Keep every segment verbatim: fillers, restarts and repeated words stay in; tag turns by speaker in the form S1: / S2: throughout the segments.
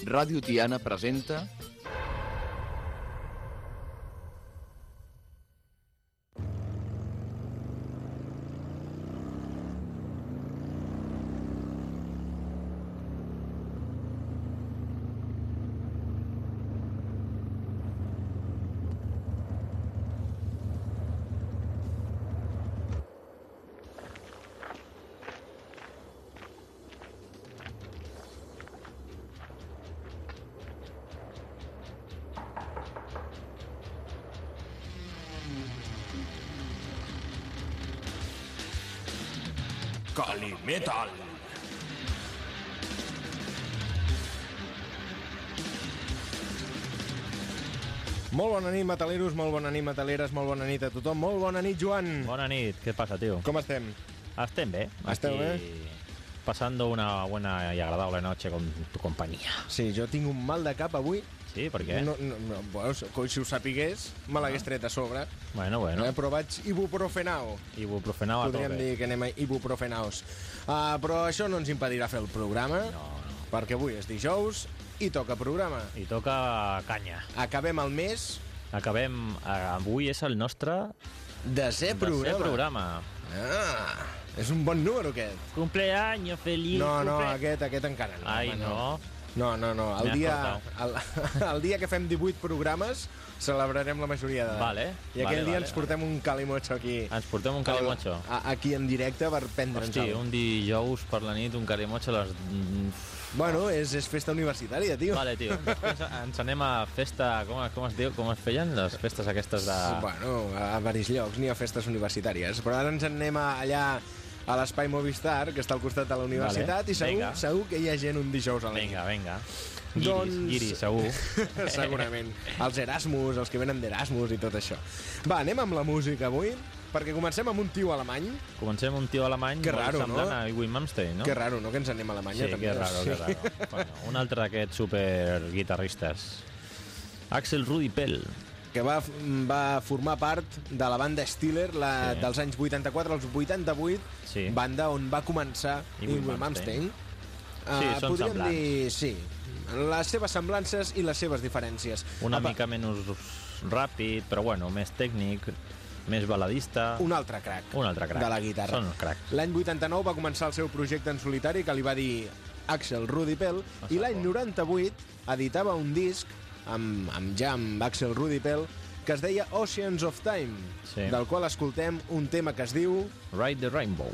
S1: Ràdio Tiana presenta...
S2: Calimetal. Molt bona nit, metaleros, molt bona nit, metaleres, molt bona nit a tothom. Molt bona nit, Joan.
S3: Bona nit, què passa, tio?
S2: Com estem?
S3: Estem bé.
S2: Esteu bé?
S3: Pasando una buena y agradable noche con tu compañía.
S2: Sí, jo tinc un mal de cap avui.
S3: Sí, per què?
S2: No, no, no, bueno, si ho sapigués, me l'hagués tret a sobre.
S3: Bueno, bueno.
S2: Eh, però vaig ibuprofenao.
S3: Ibuprofenao a tope.
S2: Podríem dir que anem a ibuprofenaos. Uh, però això no ens impedirà fer el programa,
S3: No, no.
S2: perquè avui és dijous i toca programa.
S3: I toca canya.
S2: Acabem el mes...
S3: Acabem... Avui és el nostre...
S2: Desè programa.
S3: Desè programa.
S2: Ah, és un bon número, aquest.
S3: Cumpleaños, feliz.
S2: No, no,
S3: cumple...
S2: aquest, aquest encara no.
S3: Ai,
S2: home,
S3: no.
S2: No, no, no. El
S3: M'he
S2: dia,
S3: escoltat.
S2: el, el dia que fem divuit programes celebrarem la majoria de...
S3: Vale,
S2: I aquell
S3: vale,
S2: dia
S3: vale,
S2: ens portem un calimocho aquí.
S3: Ens portem un calimocho.
S2: A- Aquí en directe per prendre'ns
S3: Hosti,
S2: alguna
S3: un dijous per la nit, un calimocho a les...
S2: Bueno, és, és festa universitària, tio.
S3: Vale, tio. Després ens anem a festa... Com, com es diu? Com es feien les festes aquestes de...
S2: Bueno, a varis llocs, n'hi ha festes universitàries. Però ara ens en anem a, allà a l'Espai Movistar, que està al costat de la universitat,
S3: Vale,
S2: i segur,
S3: vinga.
S2: segur que hi ha gent un dijous a la nit.
S3: Vinga, vinga. Guiris,
S2: Doncs...
S3: guiris, segur.
S2: Segurament. Els Erasmus, els que venen d'Erasmus i tot això. Va, anem amb la música avui, perquè comencem amb un tio alemany.
S3: Comencem un tio alemany
S2: Que
S3: molt
S2: raro,
S3: semblant
S2: no?
S3: a Iggy Malmsteen, no?
S2: Que raro, no?, que ens anem a Alemanya.
S3: Sí,
S2: també.
S3: que raro, que raro. Bueno, un altre d'aquests superguitarristes. Axel Rudi Pell.
S2: Que va, va formar part de la banda Steeler la,
S3: Sí.
S2: dels anys vuitanta-quatre als vuitanta-vuit,
S3: Sí.
S2: banda on va començar
S3: Iggy
S2: Iggy
S3: Malmsteen.
S2: Malmsteen.
S3: Sí,
S2: Uh,
S3: són
S2: podríem
S3: semblants.
S2: dir, sí, les seves semblances i les seves diferències.
S3: Una
S2: Apa,
S3: mica menys ràpid, però bueno, més tècnic, més baladista.
S2: Un altre crack,
S3: Un altre crack.
S2: de la guitarra.
S3: Són cracs.
S2: L'any vuitanta-nou va començar el seu projecte en solitari, que li va dir Axel Rudi Pell, i l'any noranta-vuit editava un disc amb, amb ja amb Axel Rudi Pell que es deia Oceans of Time,
S3: Sí.
S2: del qual escoltem un tema que es diu...
S3: Ride the Rainbow.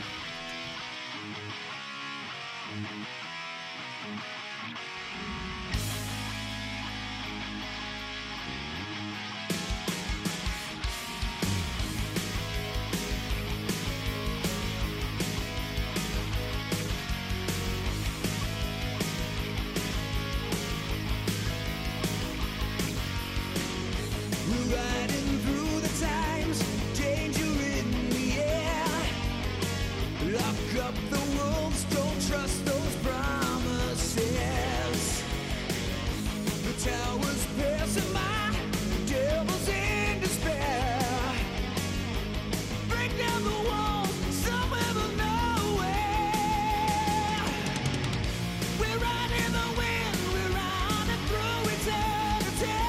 S4: Riding through the times, danger in the air. Lock up the wolves, don't trust those promises. The towers passing by, devils in despair. Break down the walls, somewhere to nowhere. We're riding the wind, we're riding through eternity.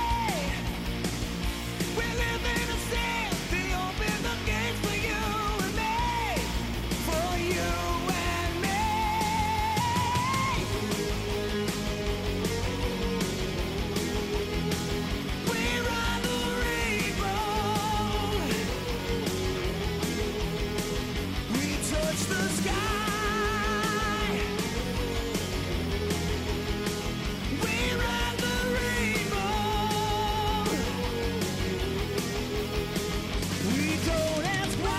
S4: We're living in sin. They open the gates for you and me, for you and me. We ride the rainbow. We touch the sky. We ride the rainbow. We don't ask why.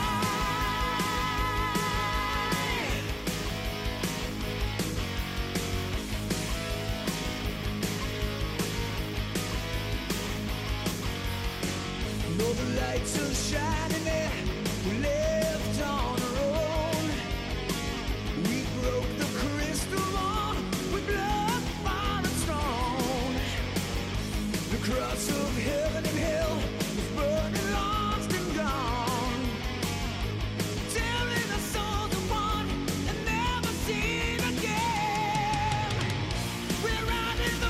S4: No, the lights are shining there. We left on our own. We broke the crystal ball with blood, fire, and stone. The cross of heaven and hell was burning, lost and gone. Tearing our souls apart and never seen again. We're riding the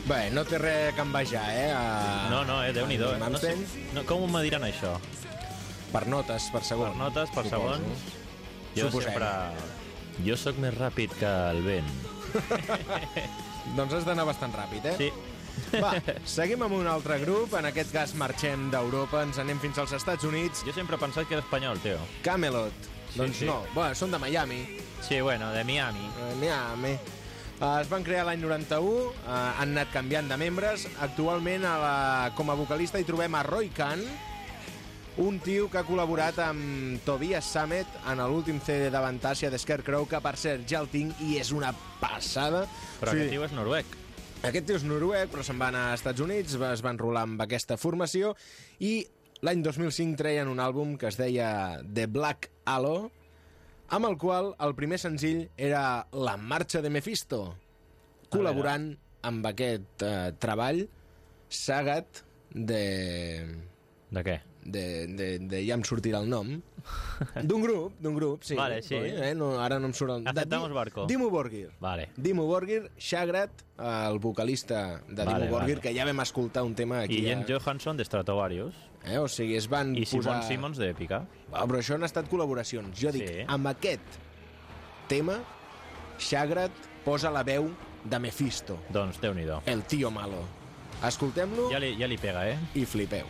S2: Bé, no té res que envejar, eh? A...
S3: No, no, eh, Déu-n'hi-do.
S2: a
S3: Eh? No sé,
S2: Rammstein.
S3: no, com ho mediran això?
S2: Per notes, per segon.
S3: Per notes, per
S2: suposo.
S3: segons. Jo
S2: Suposem.
S3: sempre... Jo sóc més ràpid que el vent.
S2: Doncs has d'anar bastant ràpid, eh?
S3: Sí.
S2: Va, seguim amb un altre grup. En aquest cas marxem d'Europa, ens anem fins als Estats Units.
S3: Jo sempre he pensat que era espanyol, tio.
S2: Camelot.
S3: Sí,
S2: doncs
S3: sí.
S2: no, bueno, són de Miami.
S3: Sí, bueno, de Miami.
S2: Eh, Miami. Uh, es van crear l'any noranta-u, uh, han anat canviant de membres. Actualment a la, com a vocalista hi trobem a Roy Khan, un tio que ha col·laborat amb Tobias Sammet en l'últim C D d'Avantasia de Scarecrow, que per cert ja el tinc i és una passada.
S3: Però
S2: O sigui,
S3: aquest tio és noruec.
S2: Aquest tio és noruec, però se'n va anar als Estats Units, es va enrolar amb aquesta formació i l'any dos mil cinc treien un àlbum que es deia The Black Halo, amb el qual el primer senzill era La marxa de Mephisto, col·laborant amb aquest eh, treball Sagat de...
S3: De què?
S2: De, de, de... ja em sortirà el nom. D'un grup, d'un grup, sí.
S3: Vale, sí.
S2: Eh? No, ara no em surt el...
S3: Aceptamos
S2: de Di-
S3: barco.
S2: Dimmu Borgir.
S3: Vale.
S2: Dimmu Borgir, Shagrat, el vocalista de
S3: Vale,
S2: Dimmu Borgir,
S3: vale.
S2: que ja vam escoltar un tema aquí.
S3: I Jens
S2: ja...
S3: Johansson de Stratovarius.
S2: eh? O sigui, es van
S3: I
S2: posar...
S3: Simon Simons de Epica.
S2: Ah, però això han estat col·laboracions. Jo dic,
S3: Sí.
S2: amb aquest tema, Shagrat posa la veu de Mephisto,
S3: Doncs Déu-n'hi-do.
S2: el tio malo. Escoltem-lo
S3: Ja li, ja li pega, eh?
S2: i flipeu.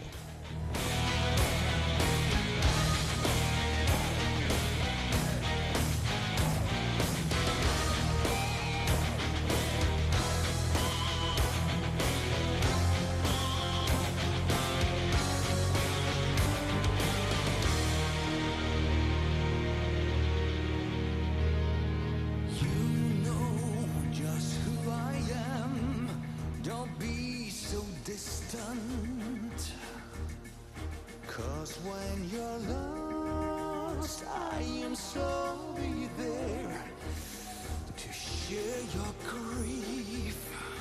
S4: You know just who I am. Don't be so distant. 'Cause when you're lost, I am sorry there to share your grief.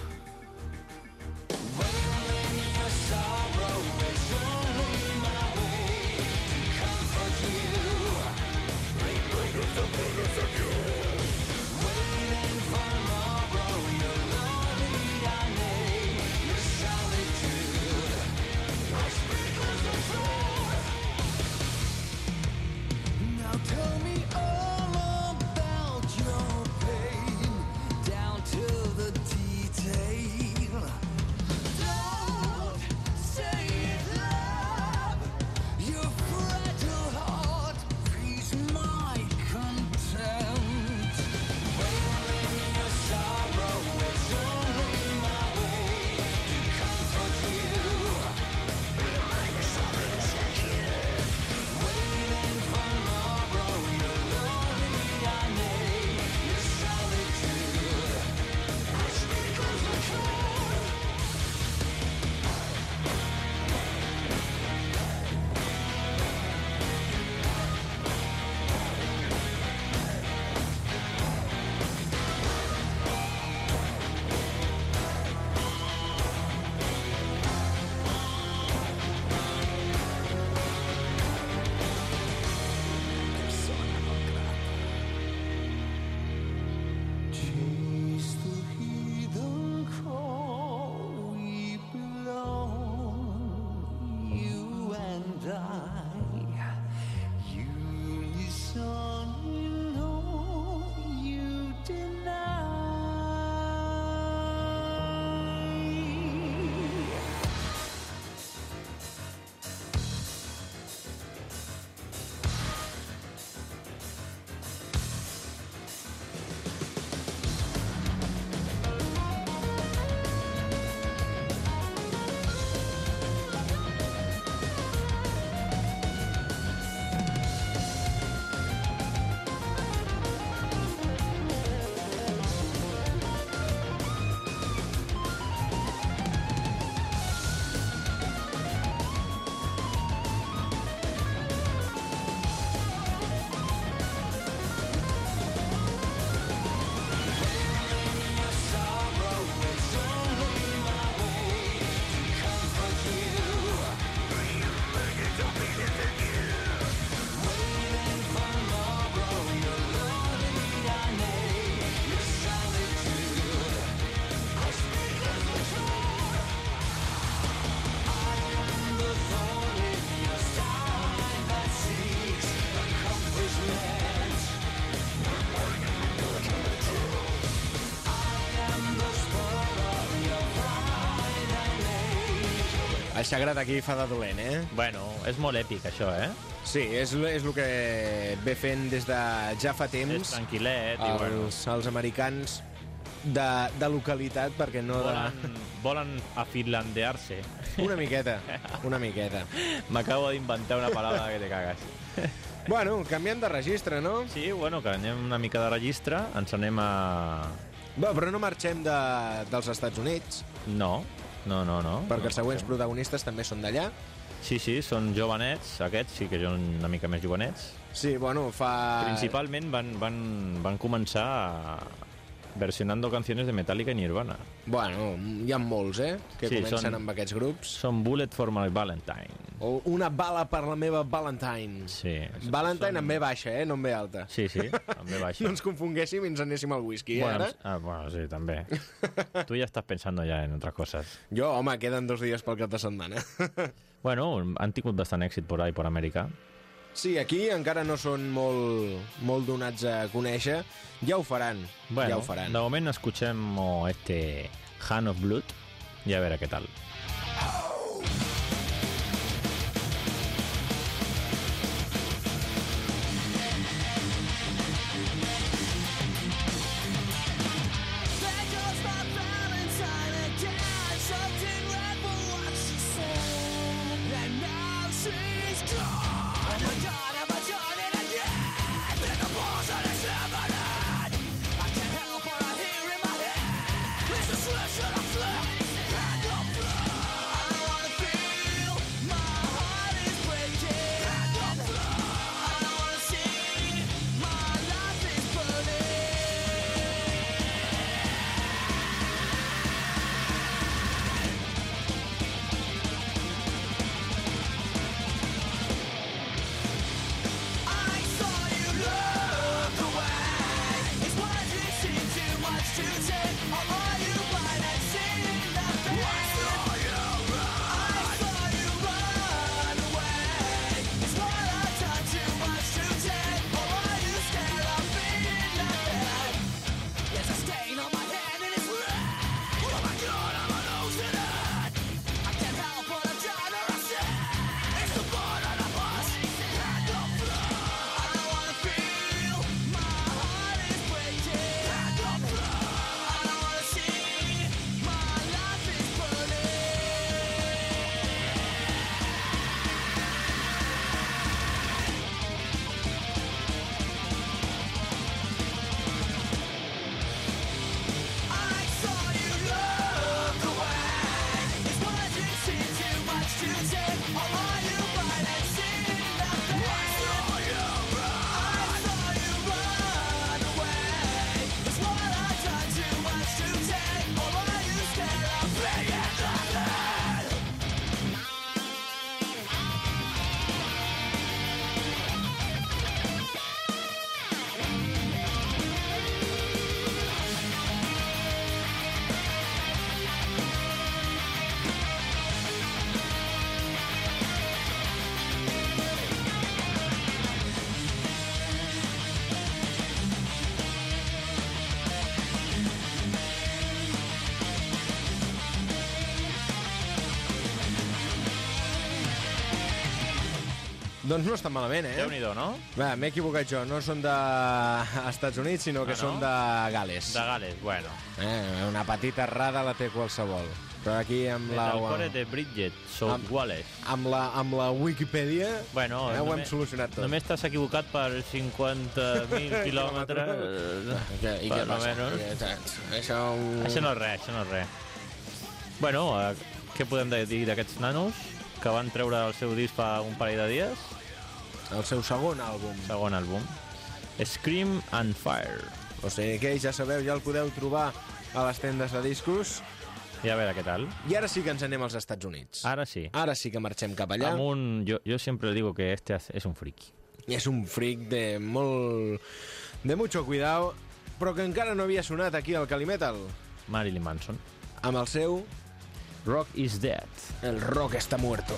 S4: When your sorrow is only my way to comfort you. Waiting for tomorrow, you're lonely, I may. Your solitude lost me close to truth. Now tell me all about your pain, down to the
S2: El sagrat aquí fa de dolent, eh?
S3: Bueno, és molt èpic, això, eh?
S2: Sí, és, és el que ve fent des de ja fa
S3: És
S2: temps
S3: tranquil·let i, bueno,
S2: els, els americans de, de localitat, perquè no de...
S3: volen, volen afinlandear-se.
S2: Una miqueta, una miqueta.
S3: M'acabo d'inventar una paraula que te cagues.
S2: Bueno, canviem de registre, no?
S3: Sí, bueno, que anem una mica de registre, ens anem a...
S2: Bé, però no marxem de, dels Estats Units,
S3: No, no, no, no.
S2: perquè
S3: no,
S2: els següents protagonistes també són d'allà.
S3: Sí, sí, són jovenets, aquests sí que són una mica més jovenets.
S2: Sí, bueno, fa...
S3: Principalment van, van, van començar versionando canciones de Metallica i Nirvana.
S2: Bueno, hi ha molts, eh?, que
S3: Sí,
S2: comencen
S3: són-
S2: amb aquests grups.
S3: Són Bullet for my Valentine.
S2: O una bala per la meva Valentine.
S3: Sí.
S2: Valentine
S3: són...
S2: amb B baixa, eh?, no amb B alta.
S3: Sí, sí, també baixa.
S2: No ens confonguéssim i ens anéssim al whisky, eh,
S3: bueno,
S2: ara?
S3: ah, bueno, sí, també. Tú ya estás pensando ya en otras cosas.
S2: Jo, home, queden dos dies pel cap de setmana.
S3: Bueno, han tingut bastant èxit por ahí, por Amèrica.
S2: Sí, aquí encara no són molt, molt donats a conèixer. Ja ho faran,
S3: Bueno,
S2: ja ho faran.
S3: de momento escuchemos este Hand of Blood y a ver qué tal.
S4: There goes my Valentine again, something red for what she said, and now she's gone. Oh my God, am I done it again? In the balls of the Shyamalan, I can't help what I hear in my head. It's a switch and a flip, and a blood. I don't wanna feel my heart is breaking, and a blood. I don't wanna see my life is burning. I saw you look away. It's words it seem too much to take. Or are you blind and seeing nothing? I saw you run. I saw you run away. It's what I've done too much to take. Or are you scared of being nothing? There's a stain on my hand and it's red. Oh my God, I'm losing it. I can't help what I've done or I said. It's the blood on the bus and the blood. I don't wanna feel my heart is breaking and the blood. I don't wanna see my life is burning. I saw you look away. It's words it seem too much to take. Or are you blind and seeing nothing? I saw you run. I saw you run away. It's what I've done too much to take. Or are you scared of being nothing?
S2: Doncs no està malament, eh?
S3: Déu-n'hi-do, no?
S2: Va, m'he equivocat jo. No són d'Estats Units, sinó que
S3: Ah, no?
S2: són de Gales.
S3: De Gales, bueno.
S2: Eh, una petita errada la té qualsevol. Però aquí amb la...
S3: Metalcore de Bridget, South
S2: Amb-
S3: Wallace.
S2: Amb la, amb la Wikipedia
S3: Bueno,
S2: eh, ho hem
S3: només-
S2: solucionat tot.
S3: Només t'has equivocat per cinquanta mil quilòmetres.
S2: I què, i què
S3: Per lo
S2: passa?
S3: menos.
S2: I, això... Ho...
S3: Això no és res, això no és res. Bueno, eh, què podem de- dir d'aquests nanos que van treure el seu disc fa un parell de dies?
S2: El seu segon àlbum.
S3: Segon àlbum. Scream and Fire.
S2: O sigui que ja sabeu, ja el podeu trobar a les tendes de discos.
S3: I a veure què tal.
S2: I ara sí que ens anem als Estats Units.
S3: Ara sí.
S2: Ara sí que marxem cap allà.
S3: Amb un... Yo, yo siempre digo que este es un friki.
S2: I és un freak de molt... de mucho cuidado, però que encara no havia sonat aquí al Calimetal.
S3: Marilyn Manson.
S2: Amb el seu
S3: Rock is Dead.
S2: El rock está muerto.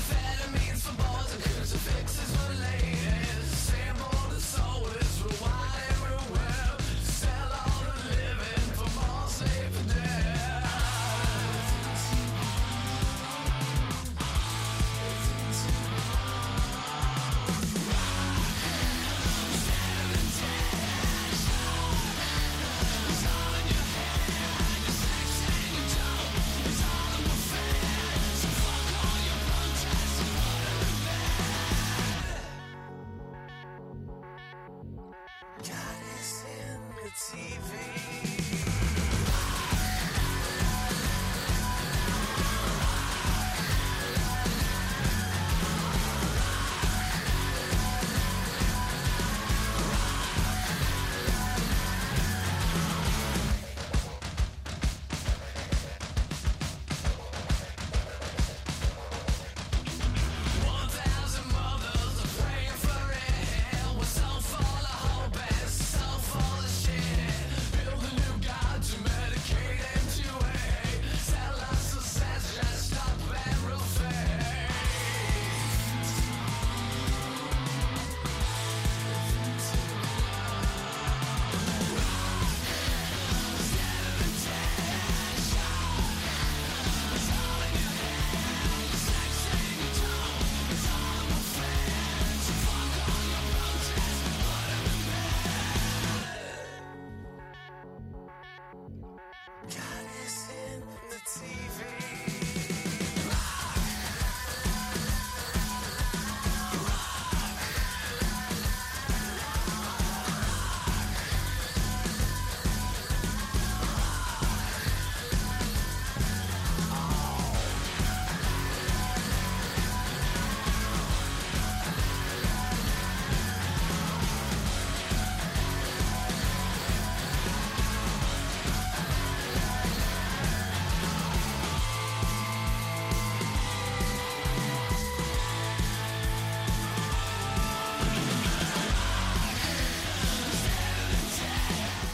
S4: Fixes for ladies, same old as always, rewind.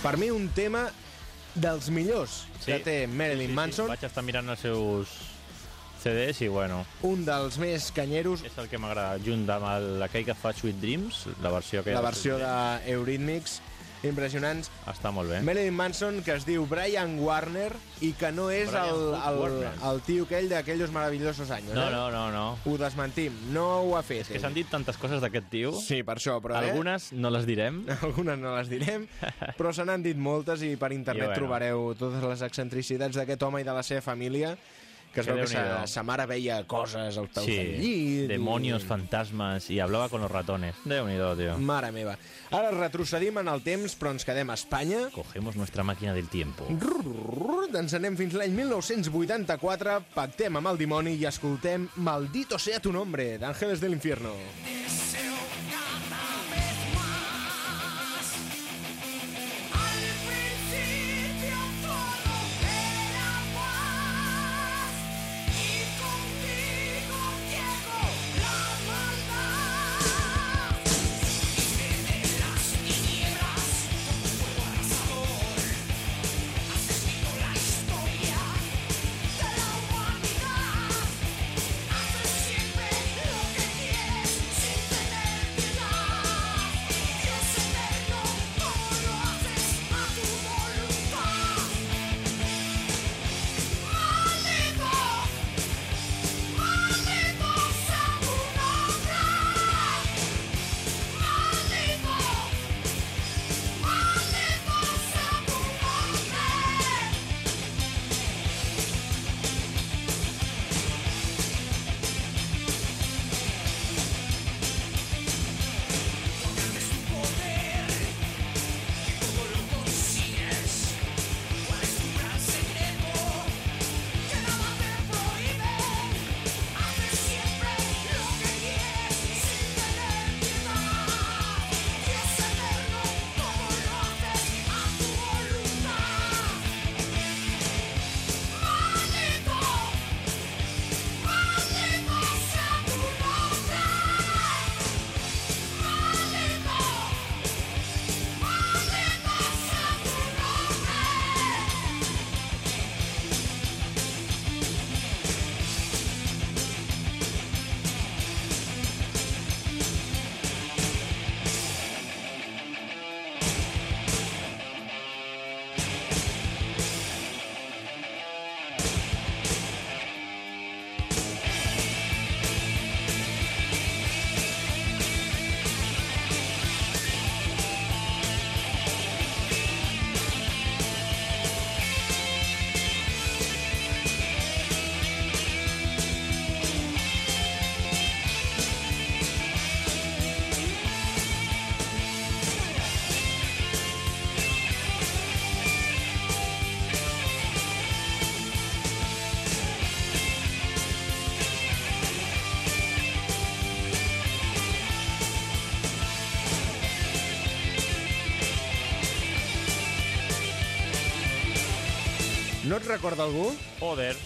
S2: Per mi un tema dels millors
S3: Sí.
S2: que té Marilyn
S3: Sí, sí,
S2: Manson,
S3: sí. Vaig estar mirant els seus C Ds i, bueno,
S2: un dels més canyeros,
S3: és el que m'agrada, junt amb el- aquell que fa Sweet Dreams, la versió que
S2: la versió d'Eurythmics, impressionants.
S3: Està molt bé.
S2: Marilyn Manson, que es diu Brian Warner i que no és
S3: Brian
S2: el, el,
S3: Warner.
S2: el tio aquell d'aquells maravillosos anys.
S3: No,
S2: eh?
S3: no, no, no.
S2: Ho desmentim, no ho ha fet.
S3: Que
S2: ell.
S3: s'han dit tantes coses d'aquest tio.
S2: Sí, per això, però...
S3: Algunes no les direm.
S2: Eh? Algunes no les direm, però se n'han dit moltes i per internet
S3: I bueno.
S2: trobareu totes les excentricitats d'aquest home i de la seva família, que es
S3: Que
S2: veu que
S3: Déu-n'hi-do.
S2: sa, sa mare veia coses al peu
S3: Sí,
S2: del llit.
S3: demonios,
S2: i...
S3: fantasmas, i hablaba con los ratones. Déu-n'hi-do, tio.
S2: Mare meva. Ara retrocedim en el temps, però ens quedem a Espanya.
S3: Cogemos nuestra máquina del tiempo.
S2: Rrrr, ens anem fins l'any mil nou-cents vuitanta-quatre, pactem amb el dimoni i escoltem Maldito sea tu nombre, d'Ángeles del Infierno.
S4: Deseo cada vez más. Al principio todo era paz y contigo llegó la maldad. Vive de las tinieblas con tu fuego abrasador. Has escrito la historia de la humanidad. Haces siempre lo que quieres sin tener piedad. Dios eterno, todo lo haces a tu voluntad. Maldito, maldito sea tu nombre. Maldito, maldito sea tu nombre. Es tu poder, que todo lo consigues. ¿Cuál es tu gran secreto? Que nada te prohíbe. Haces siempre lo que quieres sin tener piedad. Dios eterno, todo lo haces a tu voluntad. Maldito, maldito sea tu nombre. Maldito, maldito sea tu nombre.
S2: No et recorda algú?
S3: Joder.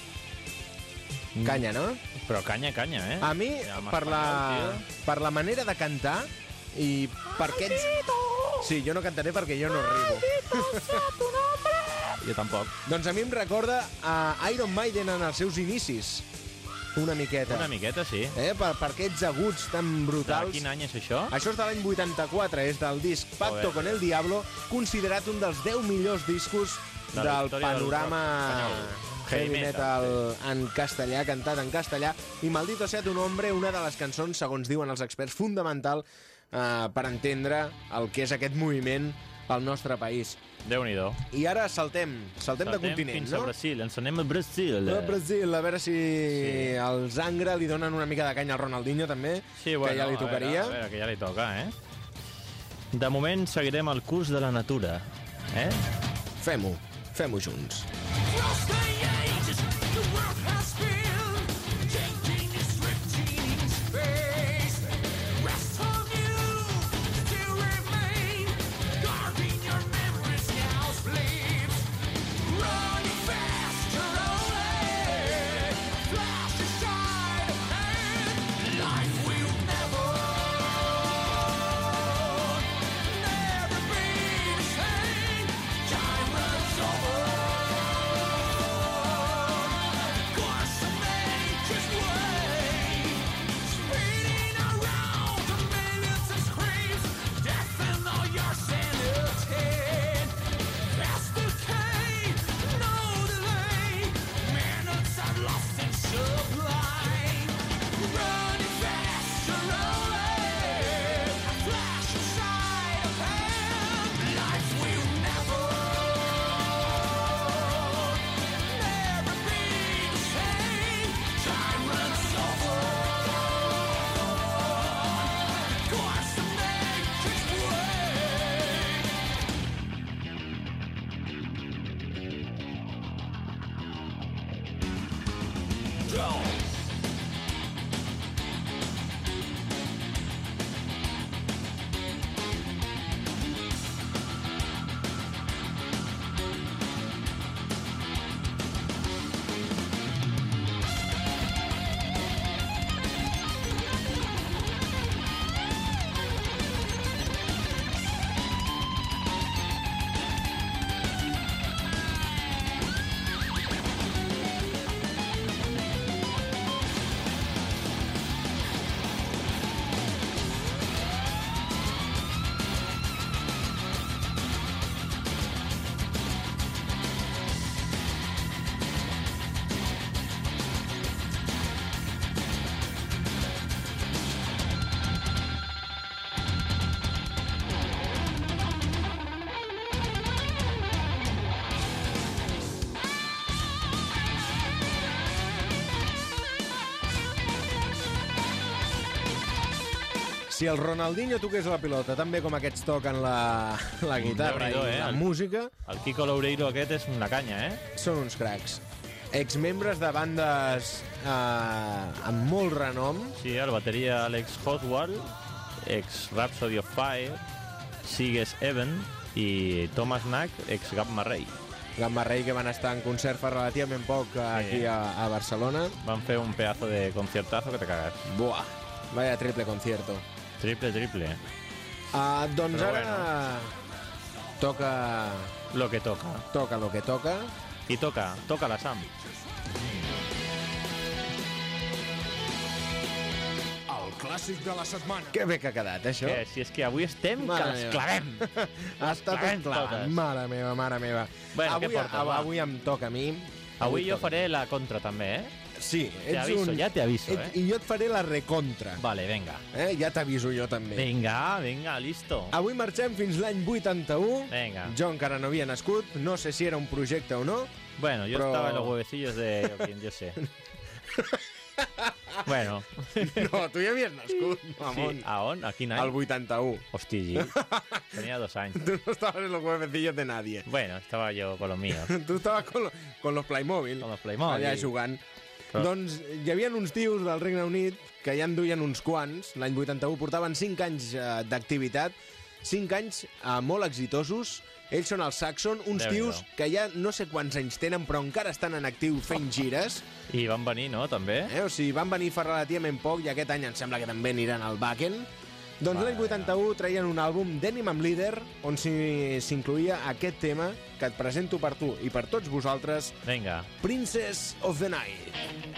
S2: Canya, no?
S3: Però canya, canya, eh?
S2: A mi,
S3: Ja, amb
S2: per la,
S3: espanyol,
S2: per la manera de cantar i per aquests... Sí, jo no cantaré perquè jo no ribo.
S3: tio. Jo tampoc.
S2: Doncs a mi em recorda a Iron Maiden en els seus inicis. Una miqueta.
S3: Una miqueta, sí.
S2: Eh? Per, per aquests aguts tan
S3: De
S2: brutals.
S3: quin any és això?
S2: Això és de l'any vuitanta-quatre, és del disc Pacto
S3: Joder.
S2: con el Diablo, considerat un dels deu millors discos
S3: De la
S2: del
S3: història del
S2: panorama
S3: rock espanyol.
S2: heavy
S3: Heavy
S2: metal
S3: metal,
S2: en castellà, cantat en castellà, i Maldito sea tu nombre, una de les cançons, segons diuen els experts, fundamental eh, per entendre el que és aquest moviment al nostre país.
S3: Déu-n'hi-do.
S2: I ara saltem, saltem, de
S3: Saltem
S2: continent,
S3: fins
S2: no?
S3: a Brasil. Ens anem a Brasil.
S2: A Brasil, a veure si
S3: Sí.
S2: els Angra li donen una mica de canya al Ronaldinho, també,
S3: Sí, bueno,
S2: que ja li
S3: a veure,
S2: tocaria.
S3: A veure, que ja li toca, eh? De moment seguirem el curs de la natura, eh?
S2: Fem-ho, fem-ho junts.
S4: Across the ages, the world has been changing its routine in space. Rest of you still remain, guarding your memories now sleeps. Running faster only, flash aside, and life will never, never be the same.
S2: Si el Ronaldinho toqués la pilota tan bé com aquests toquen la, la guitarra
S3: Déu-n'hi-do,
S2: i
S3: eh?
S2: la
S3: El-
S2: música,
S3: El Kiko Loureiro aquest és una canya, eh?
S2: són uns cracs. Exmembres de bandes eh, amb molt renom.
S3: Sí, el bateria Alex Hoswell, ex Rhapsody of Fire, Sigues Even i Thomas Knack, ex Gamma Ray.
S2: Gamma Ray, que van estar en concert fa relativament poc eh, aquí a, a Barcelona.
S3: Van fer un pedazo de conciertazo que te cagas.
S2: Buah, vaya triple concierto.
S3: Triple, triple.
S2: Uh, doncs
S3: Però
S2: ara toca,
S3: Lo que toca.
S2: toca lo que toca.
S3: I toca, toca la Sam.
S1: El clàssic de la setmana.
S2: Que bé que ha quedat, eh, això.
S3: Que si és que avui estem
S2: Mare
S3: que les
S2: meva.
S3: clavem.
S2: Ha estat
S3: clavem
S2: un clavant.
S3: totes.
S2: Mare meva, mare meva.
S3: Bueno,
S2: avui,
S3: què portes,
S2: avui,
S3: va?
S2: avui em toca a mi.
S3: Avui jo
S2: toca.
S3: faré la contra també, eh?
S2: Sí,
S3: Te
S2: ets
S3: aviso,
S2: un...
S3: ja te aviso,
S2: ets-
S3: eh?
S2: I jo et faré la recontra.
S3: Vale, venga.
S2: Eh? Ja t'aviso jo també.
S3: Venga, venga, listo.
S2: Avui marxem fins l'any vuitanta-u.
S3: Venga.
S2: Jo encara no havia nascut, no sé si era un projecte o no.
S3: Bueno, yo
S2: Pero-
S3: estaba en los huevecillos de Joaquín, yo sé. Bueno.
S2: No, tu ja havies nascut, mamón.
S3: Sí, ¿a on? Aquí no
S2: Al
S3: hay.
S2: vuitanta-u.
S3: Hostia, Gil. Tenía dos años.
S2: Tú no estabas en los huevecillos de nadie.
S3: Bueno, estaba yo con los míos.
S2: Tu estaves con, lo, con los Playmobil.
S3: Con los Playmobil.
S2: Allà jugant.
S3: Però-
S2: Doncs hi havia uns tios del Regne Unit que ja en duien uns quants. L'any vuitanta-u portaven cinc anys eh, d'activitat, cinc anys eh, molt exitosos. Ells són els Saxon, uns
S3: Déu-n'hi-do.
S2: tios que ja no sé quants anys tenen, però encara estan en actiu fent gires.
S3: I van venir, no, també?
S2: Eh? O sigui, van venir fa relativament poc i aquest any em sembla que també aniran al Wacken. Doncs l'any vuitanta-u traien un àlbum, Denim amb Leader, on s'hi- s'incluïa aquest tema que et presento per tu i per tots vosaltres,
S3: Venga.
S2: Princess of the Night.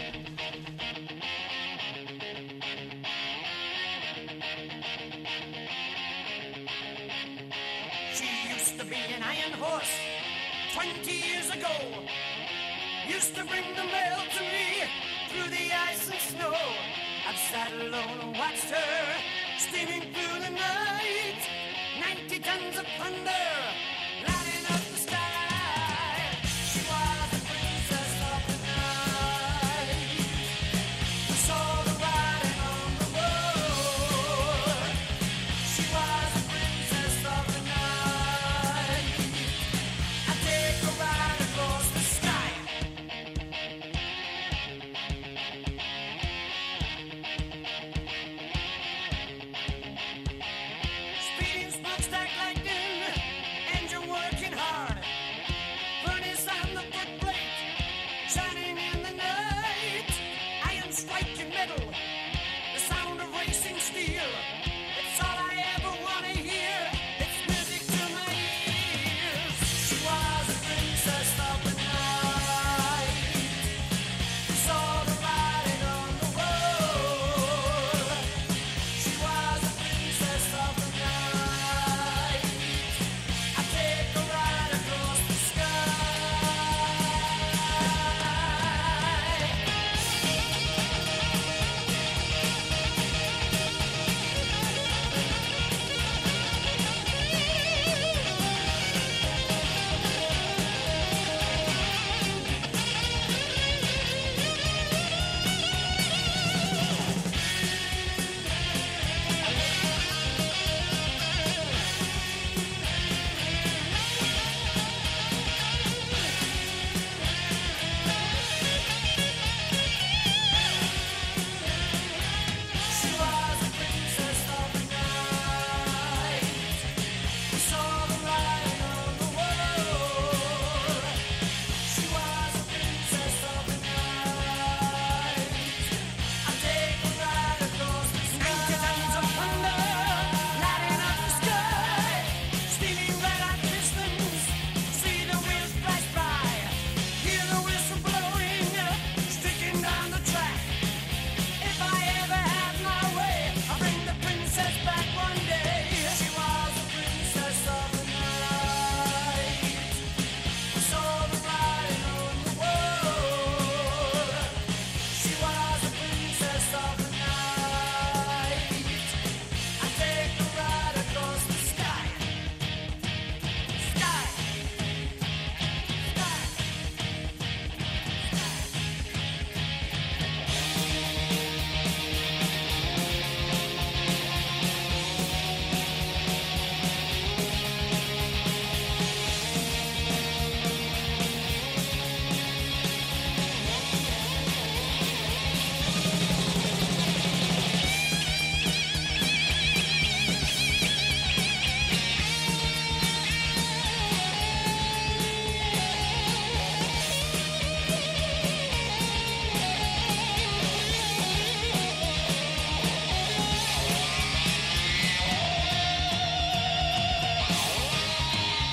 S4: She used to be an iron horse twenty years ago. Used to bring the mail to me through the ice and snow. I've sat alone and watched her steaming through the night. Ninety tons of thunder lighting up the sky. She was the princess of the night. We saw her riding on the road. She was the princess of the night. I take a ride across the sky. Speeding smokestack lightning and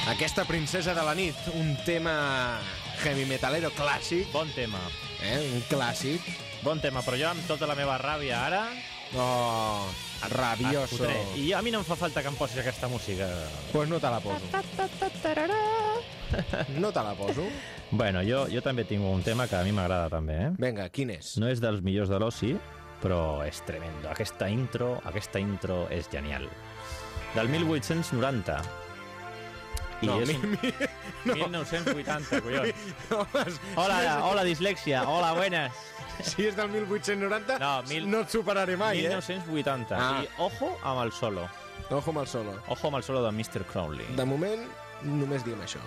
S2: Aquesta princesa de la nit, un tema heavy metalero clàssic,
S3: Bon tema.
S2: eh? Un clàssic.
S3: Bon tema, però jo amb tota la meva ràbia ara...
S2: Oh, rabioso.
S3: et fotré. I a mi no em fa falta que em posis aquesta música.
S2: Pues no te la poso. No te la poso.
S3: Bueno, jo, jo també tinc un tema que a mi m'agrada també, eh?
S2: Vinga, quin és?
S3: No és dels millors de l'Ossi, però és tremendo. Aquesta intro, aquesta intro és genial. Del mil vuit-cents noranta. I
S2: No,
S3: és
S2: mi,
S3: un...
S2: mi, no.
S3: mil nou-cents vuitanta, collons.
S2: Homes,
S3: Hola,
S2: si és,
S3: hola, dislèxia. Hola, buenas.
S2: si és del mil vuit-cents noranta,
S3: No, mil-
S2: no et superaré mai,
S3: mil
S2: eh?
S3: nou-cents vuitanta.
S2: Ah.
S3: I ojo amb el solo.
S2: Ojo amb el solo.
S3: Ojo amb el solo de mister Crowley.
S2: De moment, només diem això.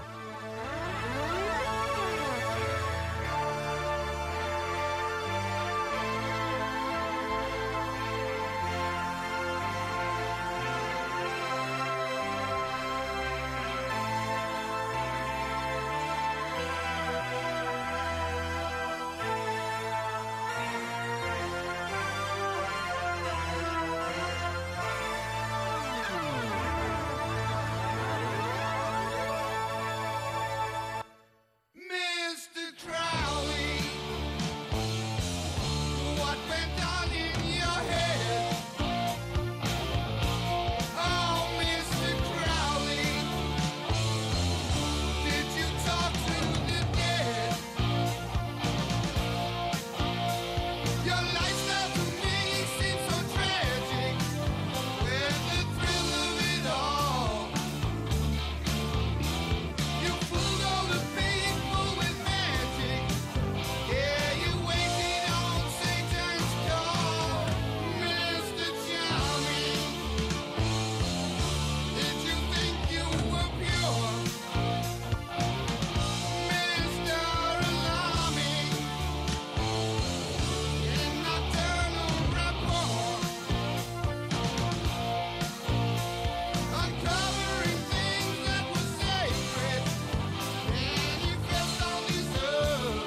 S4: mister Crowley, what went on in your head? Oh, mister Crowley, did you talk to the dead? Your lifestyle to me seems so tragic. Where's the thrill of it all? You fooled all the people with magic. Yeah, you waited on Satan's call, mister Charming. Did you think you were pure, mister Alarming? In nocturnal rapport, uncovering things that were sacred. And you felt all deserved.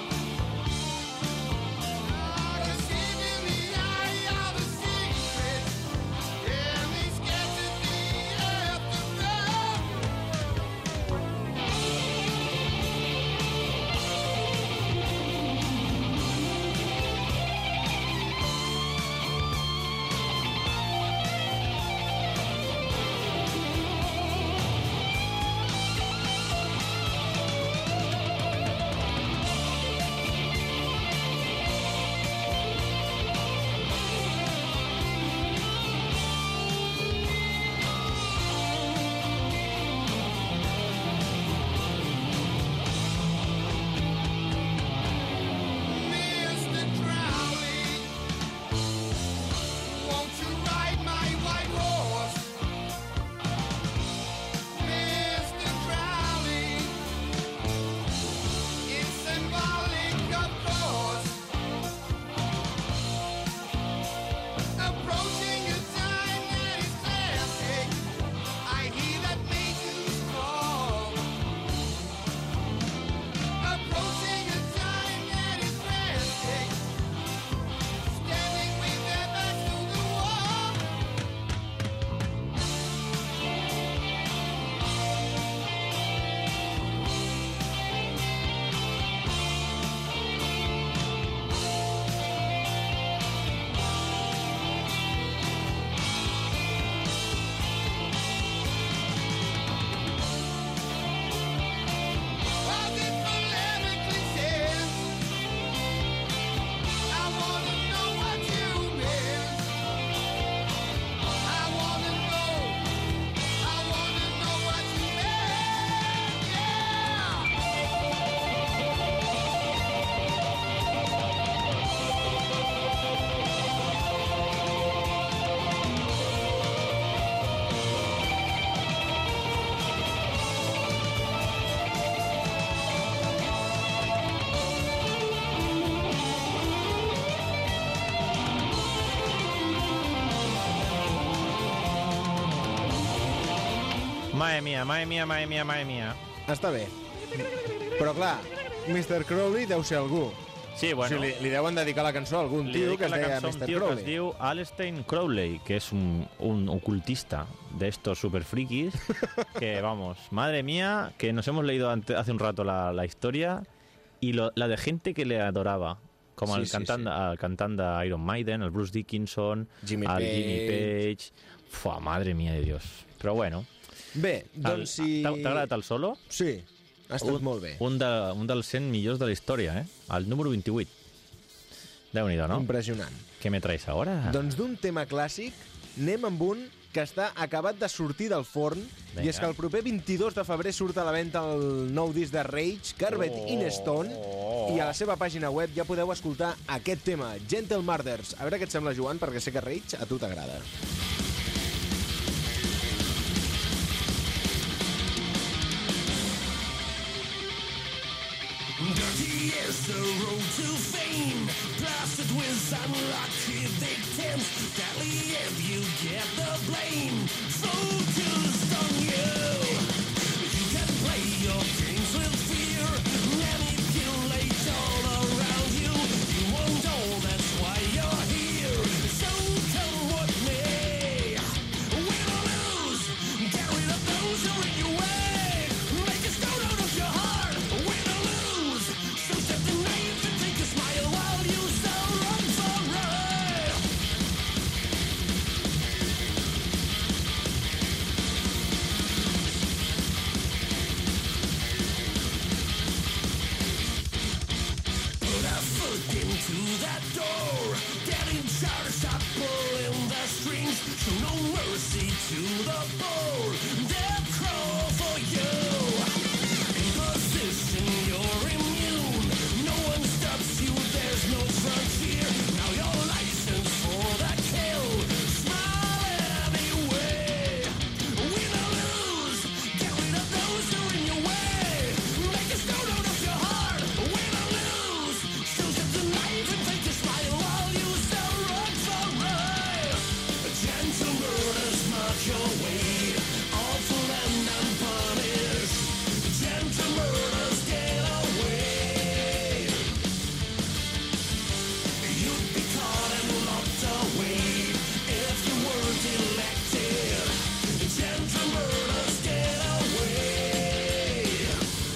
S4: Deceived in the eye of the secret, and they scattered the aftermath. mister Crowley, won't you ride my white horse? mister Crowley, it's symbolic, of course. Approaching a time that is classic, I hear that nature's call. Approaching a time that is classic, standing with their backs to the wall. Was it polemically said? I wanna know what you meant. I wanna know, I wanna know what you meant. Yeah.
S3: Mae mia, mae mia, mae mia, mae mia.
S2: Està bé. Però clar, mister Crowley deu ser algú.
S3: Sí, bueno.
S2: O sigui, li, li deuen dedicar la cançó a algun
S3: Li
S2: tio
S3: dedica
S2: que es
S3: la
S2: deia
S3: cançó a un
S2: mister
S3: tío que
S2: Crowley.
S3: es diu Aleister Crowley, que es un, un ocultista de estos super frikis, que vamos, madre mía, que nos hemos leído ante, hace un rato la, la historia y lo, la de gente que le adoraba, como
S2: Sí,
S3: el
S2: sí,
S3: cantant,
S2: sí.
S3: el cantant de Iron Maiden, el Bruce Dickinson,
S2: Jimmy
S3: el
S2: Page.
S3: Jimmy Page... Fua, madre mía de Dios. Però bueno,
S2: Bé, doncs si...
S3: t'ha t'ha agradat el solo?
S2: Sí, ha estat molt bé.
S3: Un, de, un dels cent millors de la història, eh? El número vint-i-vuit. Déu-n'hi-do, no?
S2: Impressionant.
S3: Què me traes ara?
S2: Doncs d'un tema clàssic, anem amb un que està acabat de sortir del forn.
S3: Vinga.
S2: I és que el proper vint-i-dos de febrer surt a la venda el nou disc de Rage, Carved
S3: Oh.
S2: in Stone, i a la seva pàgina web ja podeu escoltar aquest tema, Gentle Murders. A veure què et sembla, Joan, perquè sé que Rage a tu t'agrada.
S4: Dirty is the road to fame, blasted with unlucky victims. Deadly if you get the blame, focused on you. You can play your games with fear, manipulate all around you. You won't know that's why you're here. So come with me, win or lose. Get rid of those who are in your way. Make a stone out of your heart, win or lose. So step the knife and take a smile while you still run for it. Put a foot into that door. Get in charge, stop pulling the strings. Show no mercy to the poor. They'll crawl for you. In position, you're immune. No one stops you, there's no frontier. Now your license for the kill. Smile anyway. Win or lose. Get rid of those who are in your way. Make a stone out of your heart. Win or lose. Still set the knife and take a smile while you still run for it. A gentle murders mark your way. Awful and unpunished. Gentle murders get away. You'd be caught and locked away if you weren't elected. Gentle murders get away.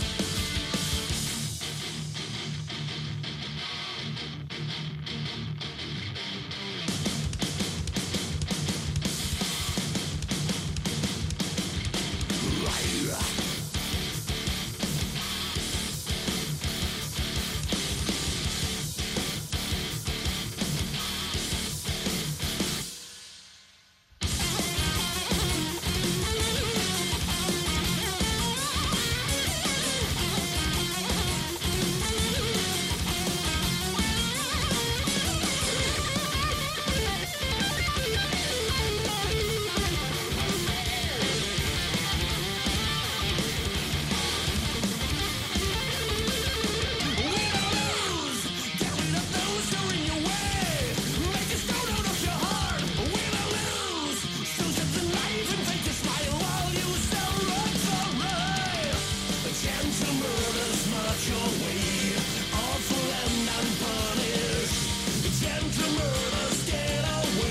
S4: Win or lose. Get rid of those who are in your way. Make a stone out of your heart. Win or lose. Still set the knife and take a smile while you still run for it. Gentle murders mark your way. Awful and unpunished. Gentle murders get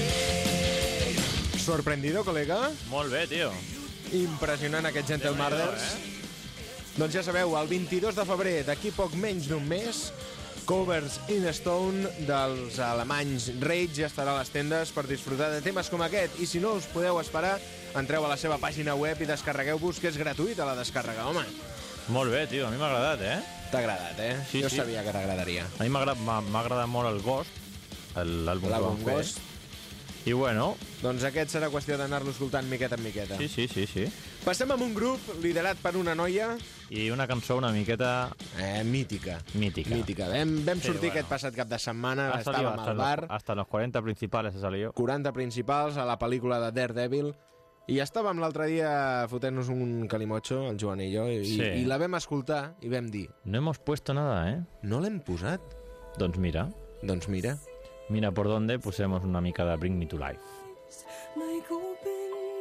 S4: away.
S2: Sorprendido, col·lega?
S3: Molt bé, tio.
S2: Impressionant aquest Gentle
S3: Déu-n'hi-do,
S2: Murders. Doncs ja sabeu, el vint-i-dos de febrer, d'aquí poc menys d'un mes, Covers in Stone dels alemanys Rage ja estarà a les tendes per disfrutar de temes com aquest. I si no us podeu esperar, entreu a la seva pàgina web i descarregueu-vos, que és gratuïta la descàrrega, home.
S3: Molt bé, tio. A mi m'ha agradat, eh?
S2: T'ha agradat, eh?
S3: Sí,
S2: jo
S3: sí.
S2: sabia que t'agradaria.
S3: A mi m'ha agradat, m'ha m'ha agradat molt el Ghost, el- l'àlbum que
S2: L'àlbum
S3: van fer.
S2: Ghost.
S3: I bueno,
S2: Doncs aquest serà qüestió d'anar-lo escoltant miqueta en miqueta.
S3: sí, sí, sí, sí.
S2: Passem amb un grup liderat per una noia
S3: I una cançó una miqueta
S2: eh, mítica.
S3: mítica.
S2: Mítica. Vam, vam
S3: Sí,
S2: sortir
S3: bueno.
S2: aquest passat cap de setmana,
S3: Ha salido
S2: estàvem
S3: hasta,
S2: al
S3: los,
S2: bar,
S3: hasta los cuarenta principales ha salido.
S2: quaranta principals a la pel·lícula de Daredevil, i estàvem l'altre dia fotent-nos un calimotxo, el Joan i jo, i,
S3: Sí.
S2: i la vam escoltar i vam dir,
S3: No hemos puesto nada, ¿eh?
S2: no l'hem posat?
S3: Doncs mira,
S2: Doncs mira.
S3: mira por dónde pusemos una mica de Bring Me to Life.
S5: Like open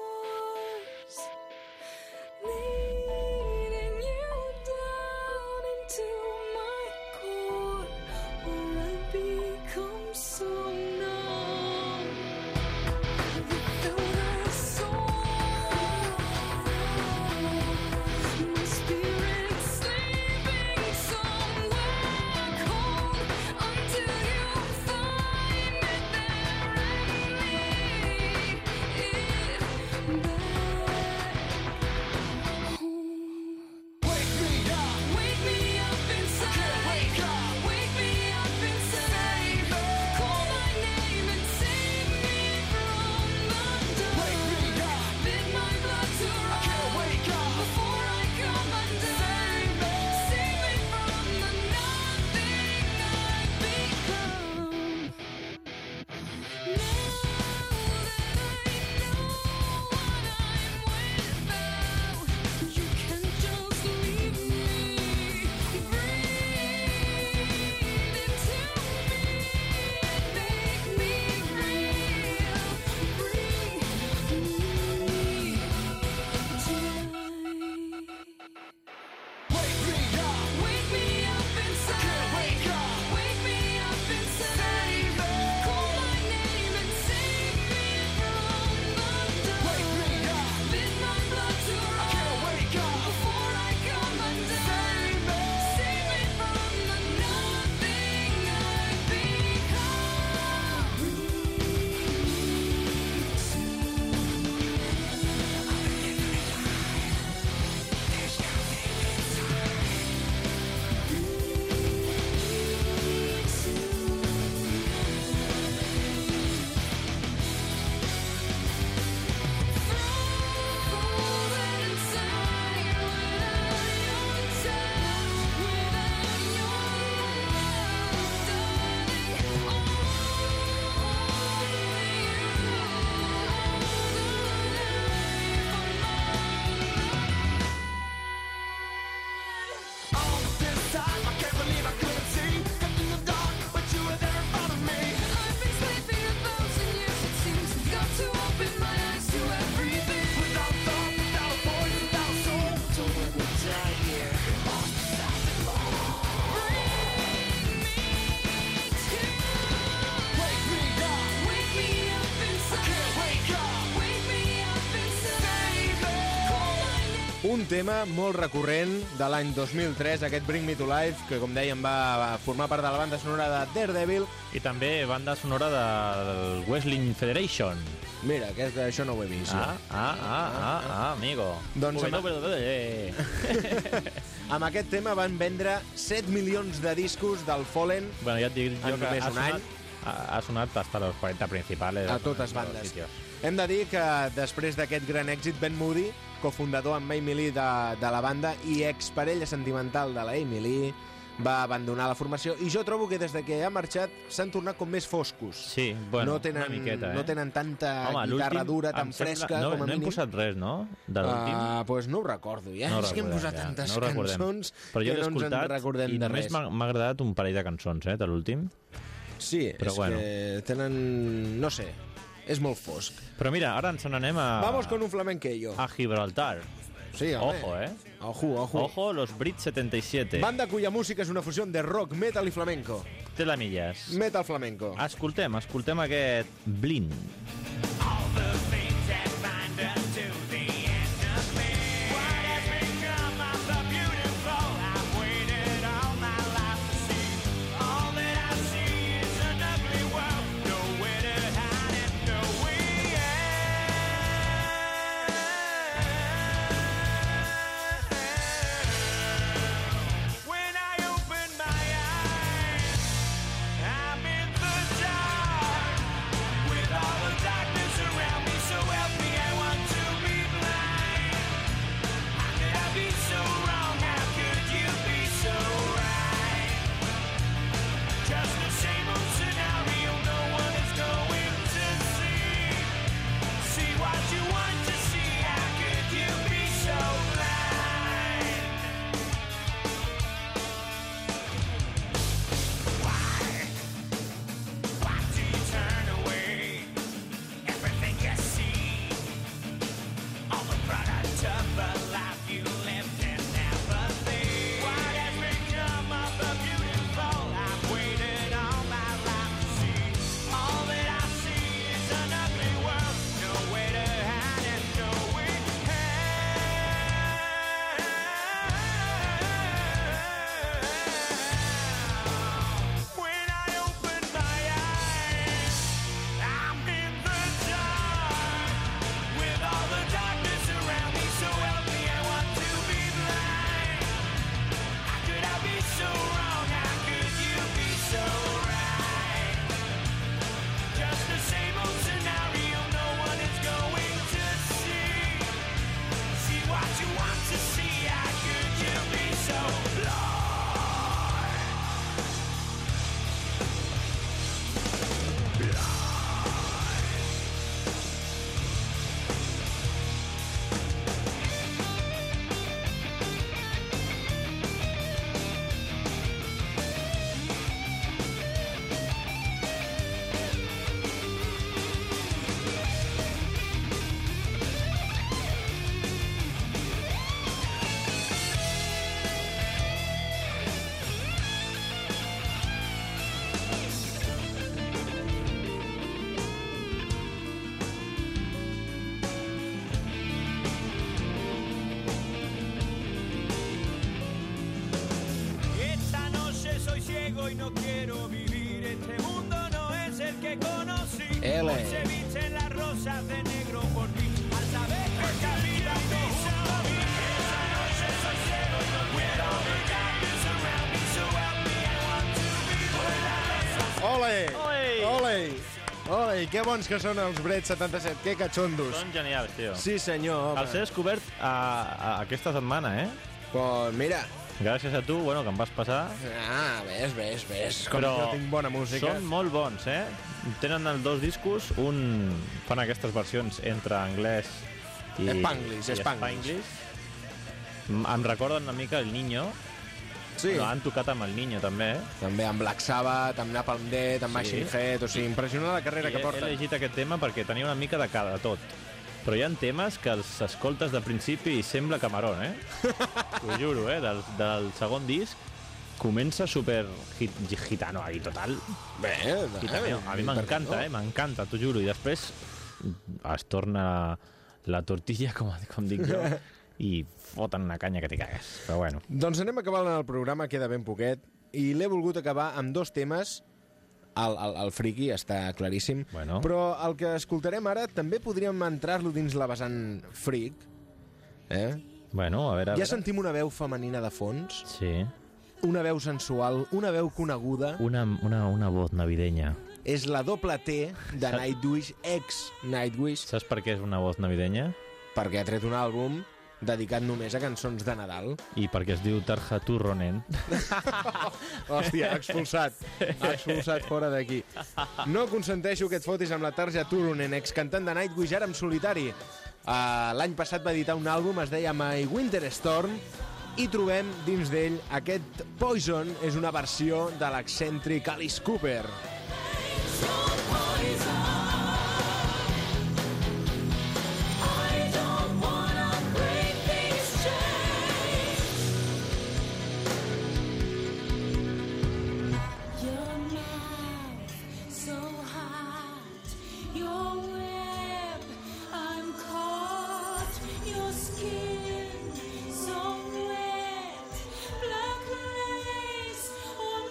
S5: doors, leading you down into my core.
S2: un tema molt recurrent de l'any dos mil tres, aquest Bring Me to Life, que com dèiem va, va formar part de la banda sonora de Daredevil.
S3: I també banda sonora del Wrestling Federation.
S2: Mira, aquest, això no ho he vist.
S3: Ah, ah, ah, ah, ah, amigo.
S2: Doncs
S3: Bueno,
S2: amb-
S3: però, eh.
S2: Amb aquest tema van vendre set milions de discos del Fallen
S3: Bueno, ja et dic jo
S2: En
S3: que
S2: només
S3: ha
S2: un any.
S3: sonat, ha, ha sonat hasta los cuarenta principales.
S2: a totes
S3: en todos
S2: bandes.
S3: sitios.
S2: Hem de dir que després d'aquest gran èxit, Ben Moody, cofundador amb Amy Lee de, de la banda i exparella sentimental de la Amy Lee, va abandonar la formació i jo trobo que des de que ha marxat s'han tornat com més foscos.
S3: Sí, bueno,
S2: no tenen,
S3: una miqueta, eh?
S2: no tenen tanta
S3: Home,
S2: guitarra
S3: l'últim,
S2: dura,
S3: em
S2: tan
S3: sembla-
S2: fresca
S3: no,
S2: com a
S3: no hem
S2: mínim.
S3: posat res, no? De l'últim.
S2: Uh, pues no ho recordo, ja.
S3: No
S2: és que hem
S3: recordem,
S2: posat
S3: ja.
S2: tantes
S3: No ho recordem.
S2: cançons
S3: Però jo
S2: que
S3: l'he
S2: no ens en
S3: escoltat
S2: recordem
S3: i
S2: de
S3: només
S2: res.
S3: m'ha m'ha agradat un parell de cançons, eh, de l'últim.
S2: Sí,
S3: Però
S2: és
S3: bueno.
S2: que tenen... no sé, és molt fosc.
S3: Però mira, ara ens n'anem a,
S2: Vamos con un flamenquillo.
S3: a Gibraltar.
S2: Sí, home.
S3: Ojo, eh?
S2: Ojo, ojo.
S3: Ojo, los Brit setenta y siete.
S2: Banda cuya música és una fusió de rock, metal i flamenco.
S3: Té la milles.
S2: Metal flamenco.
S3: Escoltem, escoltem aquest Blind.
S4: All the things that bind us to the enemy. What has become of the beautiful? I've waited all my life to see. All that I see is an ugly world. Nowhere to hide and no way out. When I open my eyes, I'm in the dark. With all the darkness around me, so help me, I want to be blind. How could I be so wrong? How could you be so right? Just the same old scenario, no one is going to see. See what you want to see, how could you be so blind? Why? Why do you turn away? Everything you see, all the product of the life you lived and never lived. What has become of the beautiful? I've waited all my life to see. All that I see is an ugly world. Nowhere to hide and no way out. When I open my eyes, I'm in the dark. With all the darkness around me, so help me, I want to be blind. How could I be so wrong? How could you be so right? Just the same old scenario, no one is going to see. See what you want to see, how could you be so blind? Esta noche soy ciego y no quiero vivir. Este mundo no es el que conocí.
S2: L.
S4: Hoy se visten las rosas de negro por mí. Al saber que esta vida no junto a mí. Esta noche soy ciego y no quiero vivir. Darkness around me, so help me, I want to be blind.
S2: Ole!
S3: Ole!
S2: Ole! Ole, i que bons que són els Bret setanta set, que catxondos.
S3: Són genials, tio.
S2: Sí, senyor, home.
S3: Els he descobert a, a aquesta setmana, eh?
S2: Pues mira,
S3: Gràcies a tu, bueno, que em vas passar.
S2: ah, ves, ves, ves, com
S3: Però
S2: jo tinc bona música.
S3: són molt bons, eh? Tenen els dos discos, un fan aquestes versions entre anglès i,
S2: Spanglish,
S3: i
S2: Spanglish.
S3: M- Em recorden una mica el Niño.
S2: Sí,
S3: No, han tocat amb el Niño, també. Eh?
S2: també amb Black Sabbath, amb Napalm Death, amb
S3: Sí.
S2: Machine Head, o sigui, impressionant la carrera
S3: I
S2: que
S3: he,
S2: porta.
S3: he llegit aquest tema perquè tenia una mica de cada tot. Però hi ha temes que els escoltes de principi i sembla Camarón, eh? T'ho juro, eh? Del, del segon disc comença super hit, gitano ahí, total.
S2: Bé,
S3: Gitano. A mi m'encanta, eh? M'encanta, t'ho juro. I després es torna la tortilla, com, com dic jo, i foten una canya que t'hi cagues. Però bueno.
S2: Doncs anem acabant el programa, queda ben poquet, i l'he volgut acabar amb dos temes. El, el, el friki està claríssim,
S3: Bueno.
S2: però el que escoltarem ara també podríem entrar-lo dins la vessant freak. Eh?
S3: Bueno, a veure... A
S2: Ja
S3: veure.
S2: sentim una veu femenina de fons,
S3: Sí.
S2: una veu sensual, una veu coneguda.
S3: Una, una, una voz navideña.
S2: És la doble T de Nightwish, ex-Nightwish,
S3: Saps per què és una voz navideña?
S2: perquè ha tret un àlbum dedicat només a cançons de Nadal.
S3: I perquè es diu Tarja Turronen.
S2: Hòstia, expulsat. Expulsat fora d'aquí. No consenteixo que et fotis amb la Tarja Turunen, excantant de Nightwish, ara en solitari. Uh, L'any passat va editar un àlbum, es deia My Winter Storm, i trobem dins d'ell aquest Poison, és una versió de l'excèntric Alice Cooper.
S5: Your mouth so hot, your web, I'm caught. Your skin so wet, black lace on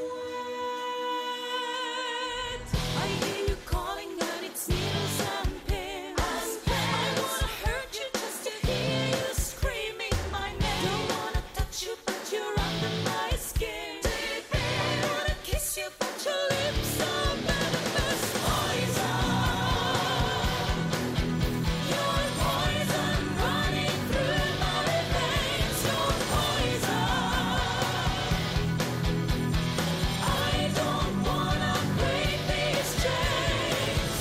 S5: sweat. I hear you calling and it's needles and pins. I wanna hurt you just to hear you screaming my name. Don't wanna touch you but you're under my skin. I wanna kiss you but your lips are venomous. Poison, your poison running through my veins. Your poison. I don't wanna break these chains.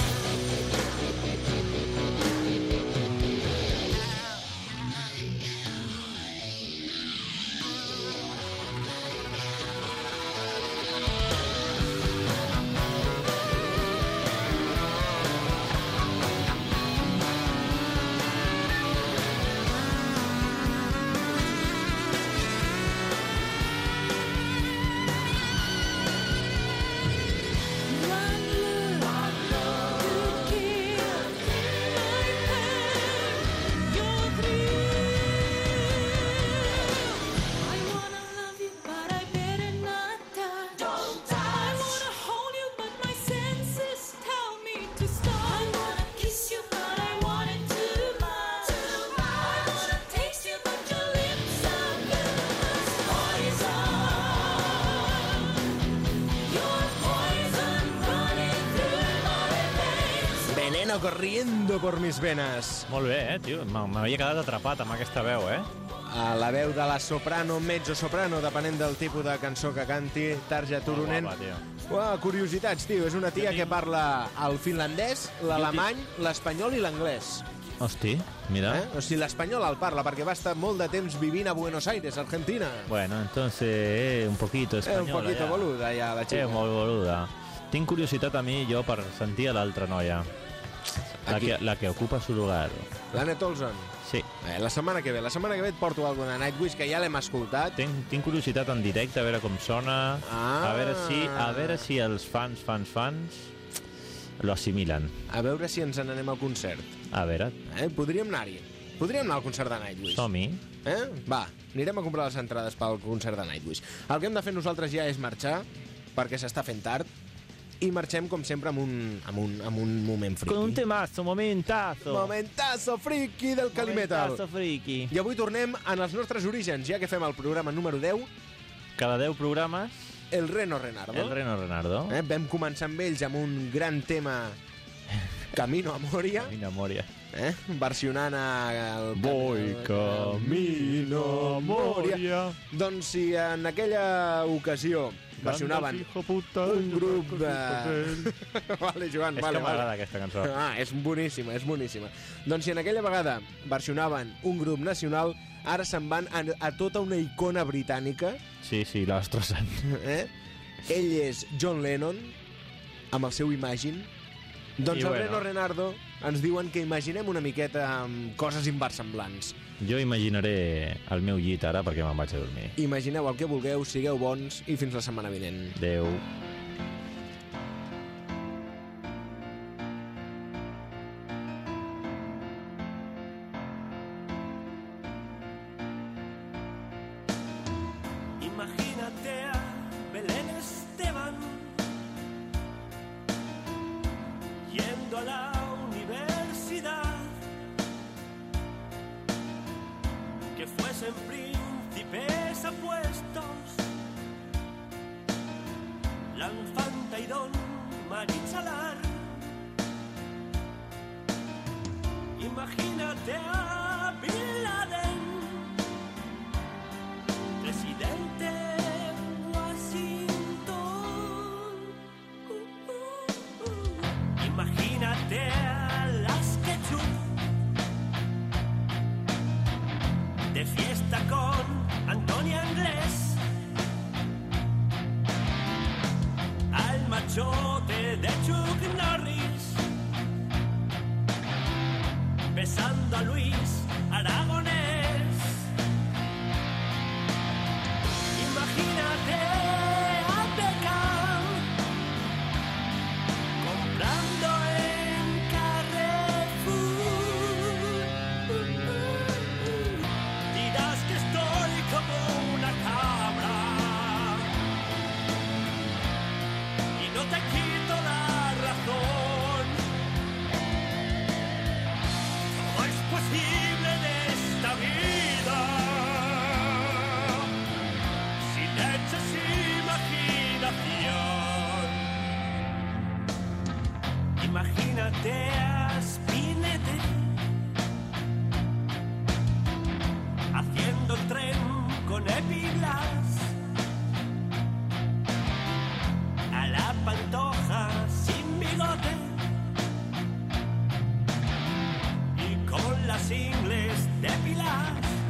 S5: One look could kill my pain, your thrill. I wanna love you, but I better not touch. Don't touch. I wanna hold you, but my senses tell me to stop. I wanna kiss you, but I want it too much. Too much. I wanna taste you, but your lips are venomous. Poison. Your poison running through my veins.
S2: Veneno corriendo por mis venas.
S3: Molt bé, eh, tio? M'ha- M'havia quedat atrapat amb aquesta veu, eh?
S2: A la veu de la soprano, mezzo-soprano, depenent del tipus de cançó que canti, Tarja Turunen.
S3: Molt guapa, tio.
S2: Uau, curiositats, tio. És una tia
S3: Jo tinc-
S2: que parla el finlandès, l'alemany, l'espanyol i l'anglès.
S3: Hosti, mira.
S2: Eh? O sigui, l'espanyol el parla perquè va estar molt de temps vivint a Buenos Aires, Argentina.
S3: Bueno, entonces, eh, un poquito
S2: És
S3: española.
S2: un poquito
S3: ja.
S2: boluda, ja, la xica.
S3: Eh, molt boluda. Tinc curiositat a mi, jo, per sentir a l'altra noia. La
S2: Aquí.
S3: que, la que ocupa su lugar.
S2: L'Anne Tolson.
S3: Sí.
S2: Eh, la setmana que ve. La setmana que ve et porto alguna de Nightwish, que ja l'hem escoltat.
S3: Tinc, tinc curiositat en directe, a veure com sona,
S2: Ah.
S3: a veure si a veure si els fans, fans, fans lo assimilen.
S2: A veure si ens n'anem al concert.
S3: A veure,
S2: Eh? Podríem anar-hi. Podríem anar al concert de Nightwish.
S3: som-hi.
S2: Eh? Va, anirem a comprar les entrades pel concert de Nightwish. El que hem de fer nosaltres ja és marxar, perquè s'està fent tard, i marxem, com sempre, amb un, amb un, amb un moment friki.
S3: Con un temazo, momentazo.
S2: Momentazo friki del Calimetal.
S3: Momentazo friki.
S2: I avui tornem en els nostres orígens, ja que fem el programa número deu,
S3: Cada deu programes,
S2: el Reno Renardo.
S3: el Reno Renardo.
S2: Eh? Vam començar amb ells amb un gran tema, Camino a Moria,
S3: Mira, Moria.
S2: eh? versionant el...
S3: Voy camino a Moria.
S2: Doncs si en aquella ocasió versionaven un grup de... vale, Joan,
S3: És
S2: vale,
S3: que m'agrada
S2: vale.
S3: aquesta cançó.
S2: Ah, és boníssima, és boníssima. Doncs si en aquella vegada versionaven un grup nacional, ara se'n van a, a tota una icona britànica.
S3: Sí, sí, la destrossen.
S2: Eh? Ell és John Lennon, amb el seu Imagine. Doncs
S3: I
S2: el
S3: bueno.
S2: Reno Renardo ens diuen que imaginem una miqueta amb coses inversemblants.
S3: Jo imaginaré el meu llit ara perquè me'n vaig a dormir.
S2: Imagineu el que vulgueu, sigueu bons i fins la setmana vinent.
S3: Adéu.
S4: Imagínate a Bin Laden, presidente en Washington. Uh, uh, uh. Imagínate a las Ketchup de fiesta con Antonia Inglés, al machote de Chuck Norris besando a Luis Aragonés. Imagínate a Beckham comprando en Carrefour. Dirás que estoy como una cabra y no te quito la razón. Todo es posible en esta vida si le echas imaginación. Imagínate a Spinetta haciendo el tren con Epiblas, a la Pantoja sin bigote y con las ingles depiladas.